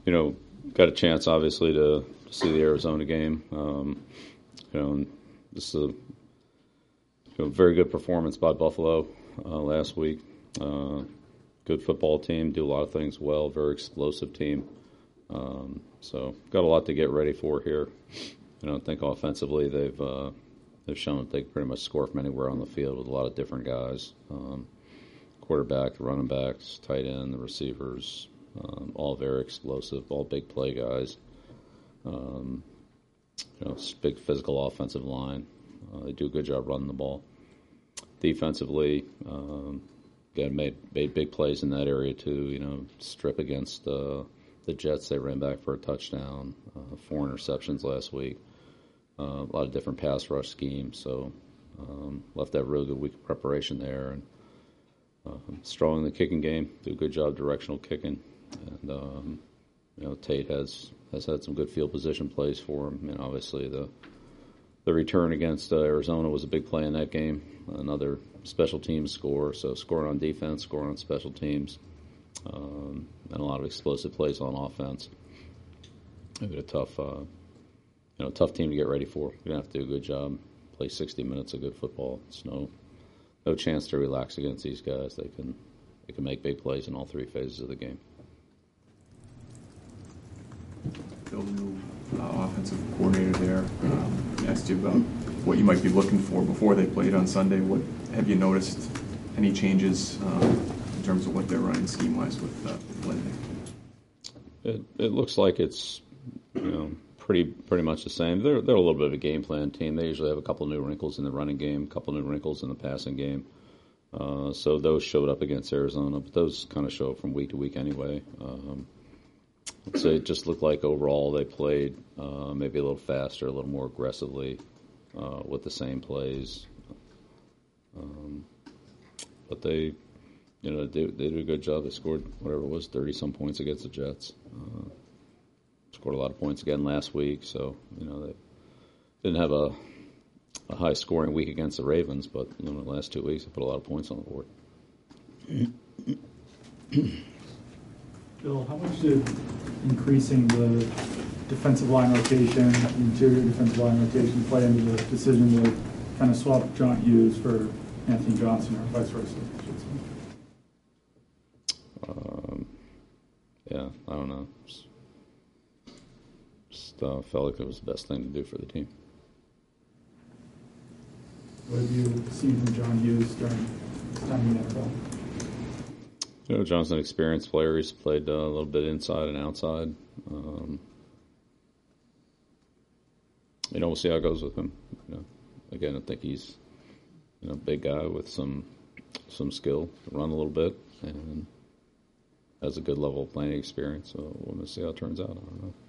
got a chance obviously to see the Arizona game. And this is a very good performance by Buffalo last week. Good football team, do a lot of things well, very explosive team. So got a lot to get ready for here. I think offensively they've shown that they can pretty much score from anywhere on the field with a lot of different guys. Quarterback, the running backs, tight end, the receivers, all very explosive, all big play guys. Big physical offensive line. They do a good job running the ball. Defensively, again, made big plays in that area too. Strip against the Jets. They ran back for a touchdown. 4 interceptions last week. A lot of different pass rush schemes. So left that really good week of preparation there. And strong in the kicking game. Do a good job directional kicking. And Tate has had some good field position plays for him. And obviously the return against Arizona was a big play in that game. Another special teams score. So scoring on defense, scoring on special teams. And a lot of explosive plays on offense. Maybe a tough team to get ready for. We're gonna have to do a good job. Play 60 minutes of good football. It's no chance to relax against these guys. They can make big plays in all 3 phases of the game. Bill, new offensive coordinator there. Asked you about what you might be looking for before they played on Sunday. What have you noticed? Any changes in terms of what they're running scheme-wise with Lindy? It looks like it's pretty much the same. They're a little bit of a game plan team. They usually have a couple new wrinkles in the running game, a couple new wrinkles in the passing game. So those showed up against Arizona, but those kind of show up from week to week anyway. I'd say it just looked like overall they played maybe a little faster, a little more aggressively with the same plays. But they did a good job. They scored whatever it was, 30-some points against the Jets. Scored a lot of points again last week, so they didn't have a high-scoring week against the Ravens, but the last 2 weeks they put a lot of points on the board. Bill, how much did increasing the defensive line rotation, interior defensive line rotation, play into the decision to kind of swap John Hughes for Anthony Johnson or vice versa? Yeah, I don't know. Just felt like it was the best thing to do for the team. What have you seen from John Hughes during his time in the NFL? John's an experienced player. He's played a little bit inside and outside. We'll see how it goes with him. Again, I think he's a big guy with some skill to run a little bit and has a good level of playing experience. So we'll see how it turns out. I don't know.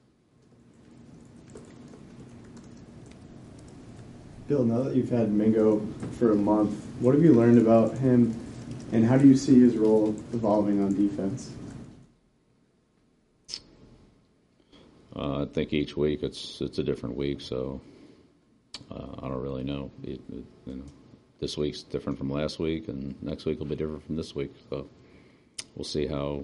Bill, now that you've had Mingo for a month, what have you learned about him, and how do you see his role evolving on defense? I think each week it's a different week, so I don't really know. This week's different from last week, and next week will be different from this week. So we'll see how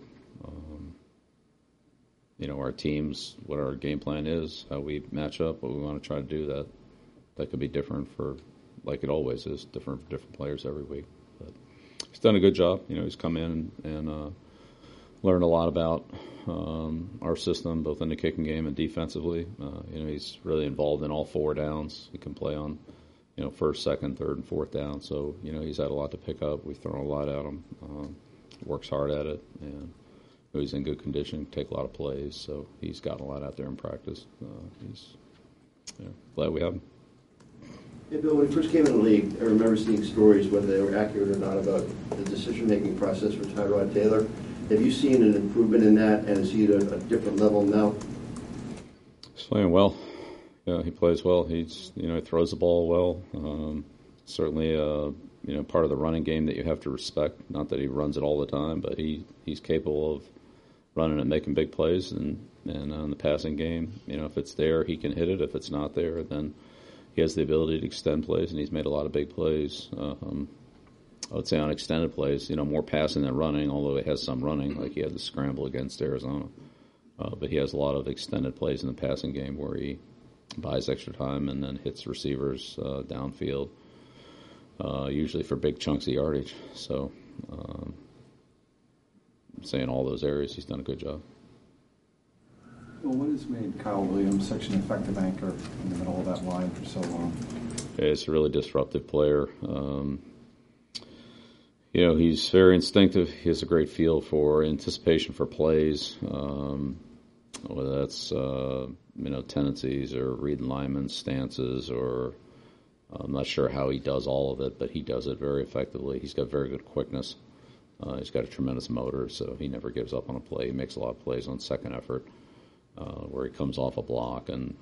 our teams, what our game plan is, how we match up, what we want to try to do. That could be different for, like it always is, different for different players every week. But he's done a good job. He's come in and learned a lot about our system, both in the kicking game and defensively. He's really involved in all 4 downs. He can play on, first, second, third, and fourth down. So, he's had a lot to pick up. We've thrown a lot at him. Works hard at it, and he's in good condition, take a lot of plays. So he's gotten a lot out there in practice. He's glad we have him. Hey, Bill, when he first came in the league, I remember seeing stories, whether they were accurate or not, about the decision-making process for Tyrod Taylor. Have you seen an improvement in that, and is he at a different level now? He's playing well. Yeah, he plays well. He throws the ball well. Certainly, part of the running game that you have to respect. Not that he runs it all the time, but he's capable of running and making big plays. And on the passing game, if it's there, he can hit it. If it's not there, then he has the ability to extend plays, and he's made a lot of big plays. I would say on extended plays, more passing than running, although he has some running, like he had the scramble against Arizona. But he has a lot of extended plays in the passing game where he buys extra time and then hits receivers downfield, usually for big chunks of yardage. So, saying all those areas, he's done a good job. Well, what has made Kyle Williams such an effective anchor in the middle of that line for so long? He's a really disruptive player. He's very instinctive. He has a great feel for anticipation for plays, whether that's, tendencies or reading linemen's stances, or I'm not sure how he does all of it, but he does it very effectively. He's got very good quickness. He's got a tremendous motor, so he never gives up on a play. He makes a lot of plays on second effort, where he comes off a block and,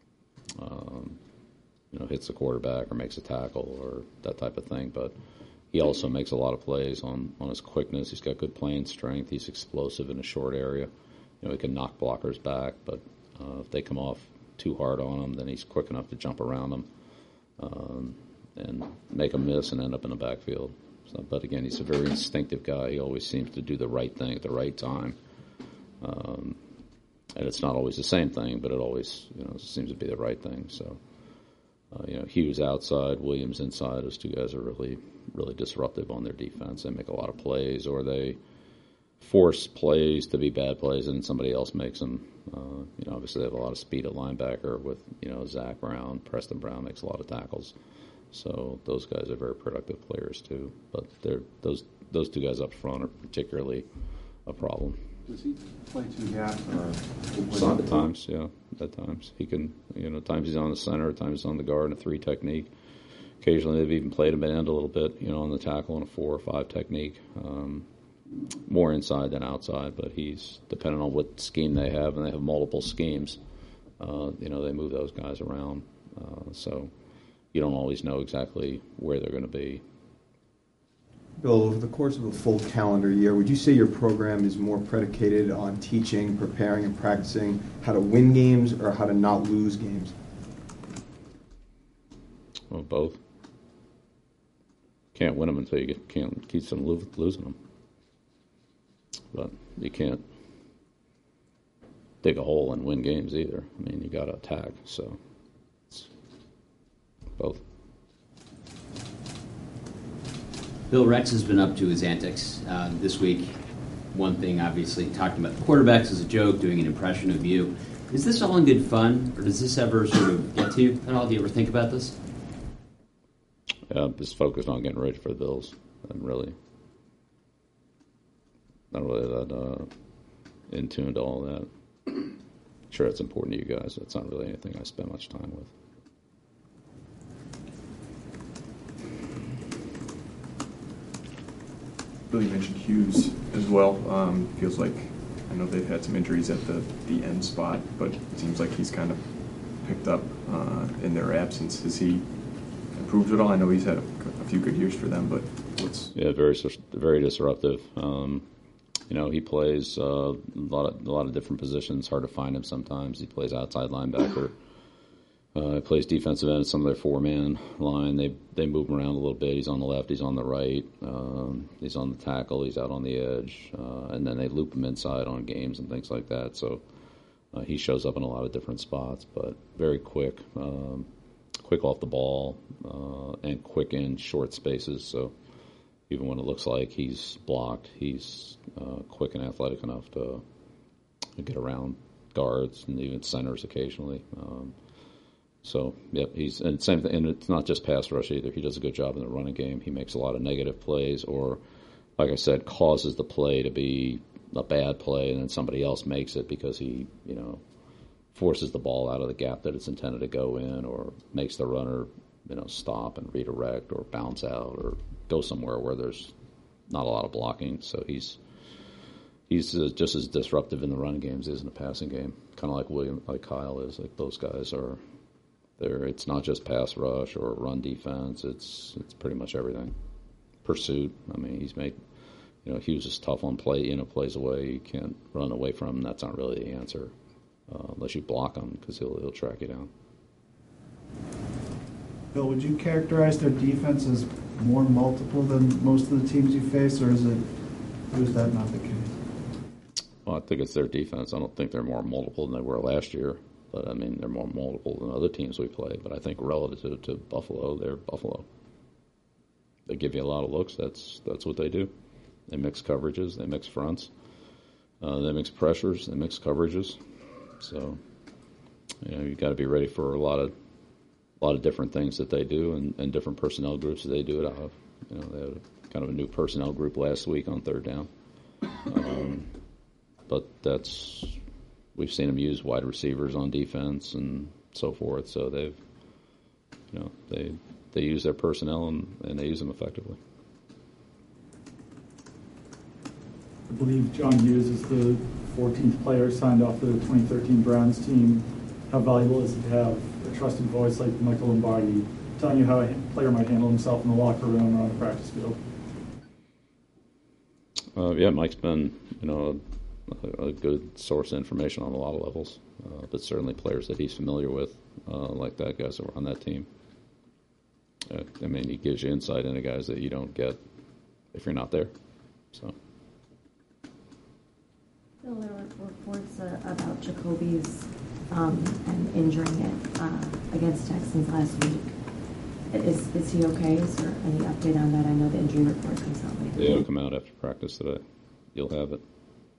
hits the quarterback or makes a tackle or that type of thing. But he also makes a lot of plays on his quickness. He's got good playing strength. He's explosive in a short area. He can knock blockers back, but if they come off too hard on him, then he's quick enough to jump around them and make a miss and end up in the backfield. So, but again, he's a very instinctive guy. He always seems to do the right thing at the right time. And it's not always the same thing, but it always, seems to be the right thing. So, Hughes outside, Williams inside. Those two guys are really, really disruptive on their defense. They make a lot of plays, or they force plays to be bad plays, and somebody else makes them. Obviously they have a lot of speed at linebacker with, Zach Brown. Preston Brown makes a lot of tackles. So those guys are very productive players too. But those two guys up front are particularly a problem. Does he play two gap? At times, yeah. At times. He can, at times he's on the center, at times he's on the guard in a 3 technique. Occasionally they've even played him at end a little bit, on the tackle in a 4 or 5 technique. More inside than outside, but he's, depending on what scheme they have, and they have multiple schemes, they move those guys around. So you don't always know exactly where they're going to be. Bill, over the course of a full calendar year, would you say your program is more predicated on teaching, preparing, and practicing how to win games or how to not lose games? Well, both. Can't win them until you can't keep them losing them. But you can't dig a hole and win games either. I mean, you got to attack. So it's both. Bill, Rex has been up to his antics this week. One thing, obviously, talking about the quarterbacks as a joke, doing an impression of you. Is this all in good fun, or does this ever sort of get to you at all? Do you ever think about this? Yeah, I'm just focused on getting ready for the Bills. I'm not really that in tune to all that. Sure, it's important to you guys. It's not really anything I spend much time with. Bill, you mentioned Hughes as well. Feels like, I know they've had some injuries at the end spot, but it seems like he's kind of picked up in their absence. Has he improved at all? I know he's had a few good years for them, but what's... Yeah, very disruptive. He plays a lot of different positions. Hard to find him sometimes. He plays outside linebacker. He plays defensive end. Some of their 4-man line. They move him around a little bit. He's on the left. He's on the right. He's on the tackle. He's out on the edge. And then they loop him inside on games and things like that. So he shows up in a lot of different spots, but very quick. Quick off the ball and quick in short spaces. So even when it looks like he's blocked, he's quick and athletic enough to get around guards and even centers occasionally. And same thing. And it's not just pass rush either. He does a good job in the running game. He makes a lot of negative plays, or, like I said, causes the play to be a bad play, and then somebody else makes it because he, forces the ball out of the gap that it's intended to go in, or makes the runner, stop and redirect or bounce out or go somewhere where there's not a lot of blocking. So he's just as disruptive in the run games as in the passing game, kind of like Kyle is. Like those guys are there. It's not just pass rush or run defense. It's pretty much everything. Pursuit. I mean, he's made. Hughes is tough on play. Plays away. You can't run away from him. That's not really the answer. Unless you block him, because he'll track you down. Bill, would you characterize their defense as more multiple than most of the teams you face, or is that not the case? Well, I think it's their defense. I don't think they're more multiple than they were last year, but I mean they're more multiple than other teams we play. But I think relative to Buffalo, they're Buffalo. They give you a lot of looks. That's what they do. They mix coverages. They mix fronts. They mix pressures. They mix coverages. So you got to be ready for a lot of different things that they do and different personnel groups that they do it out of. They had kind of a new personnel group last week on third down. But we've seen them use wide receivers on defense and so forth. So they use their personnel and they use them effectively. I believe John Hughes is the 14th player signed off the 2013 Browns team. How valuable is it to have a trusted voice like Michael Lombardi telling you how a player might handle himself in the locker room or on the practice field? Yeah, Mike's been a good source of information on a lot of levels, but certainly players that he's familiar with, like that, guys that were on that team. I mean, he gives you insight into guys that you don't get if you're not there. So. Bill, there were reports about Jacoby's and injuring it against Texans last week. Is he okay? Is there any update on that? I know the injury report comes out later. Yeah, it'll come out after practice today. You'll have it.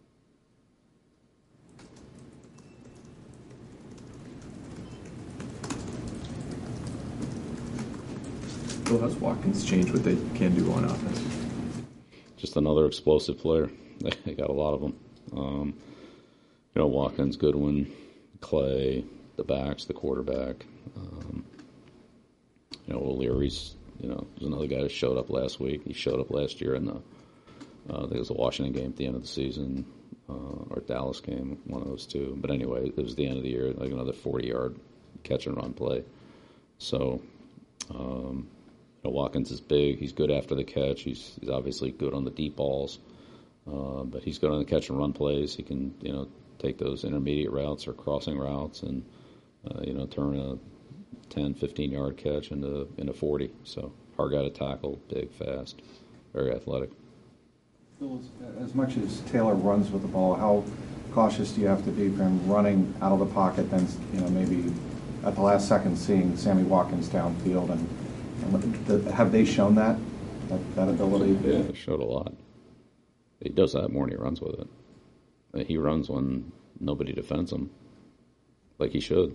Bill, how's Watkins changed what they can do on offense? Just another explosive player. They got a lot of them. Watkins, Goodwin, Clay, the backs, the quarterback. O'Leary's, was another guy that showed up last week. He showed up last year in I think it was a Washington game at the end of the season, or Dallas game, one of those two. But anyway, it was the end of the year, like another 40-yard catch and run play. So, Watkins is big. He's good after the catch. He's obviously good on the deep balls. But he's good on the catch and run plays. He can, take those intermediate routes or crossing routes and, turn a 10, 15-yard catch into 40. So hard guy to tackle, big, fast, very athletic. As much as Taylor runs with the ball, how cautious do you have to be for him running out of the pocket, then maybe at the last second seeing Sammy Watkins downfield, and have they shown that ability? Yeah, they showed a lot. He does that more than he runs with it. He runs when nobody defends him, like he should.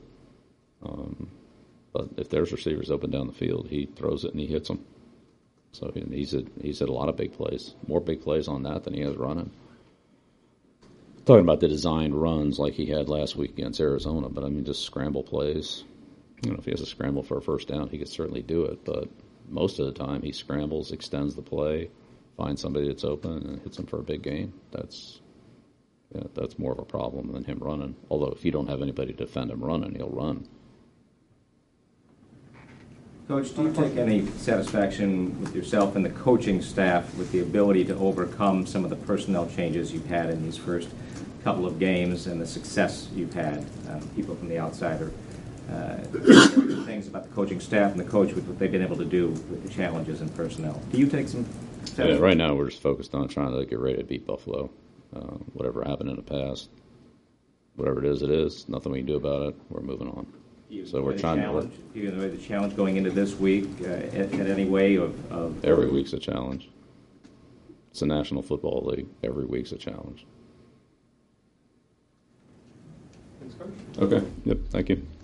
But if there's receivers open down the field, he throws it and he hits them. So he's had a lot of big plays, more big plays on that than he has running. Talking about the designed runs like he had last week against Arizona, but I mean just scramble plays. If he has a scramble for a first down, he could certainly do it. But most of the time, he scrambles, extends the play, finds somebody that's open, and hits them for a big gain. That's more of a problem than him running. Although if you don't have anybody to defend him running, he'll run. Coach, do you take any satisfaction with yourself and the coaching staff with the ability to overcome some of the personnel changes you've had in these first couple of games and the success you've had? People from the outside are things about the coaching staff and the coach with what they've been able to do with the challenges in personnel. Do you take some satisfaction? Yeah, right now we're just focused on trying to get ready to beat Buffalo. Whatever happened in the past, whatever it is. Nothing we can do about it. We're moving on. So we're trying to. Do you enjoy the challenge going into this week in any way of every week's a challenge. It's the National Football League. Every week's a challenge. Thanks, Coach. Okay. Yep. Thank you.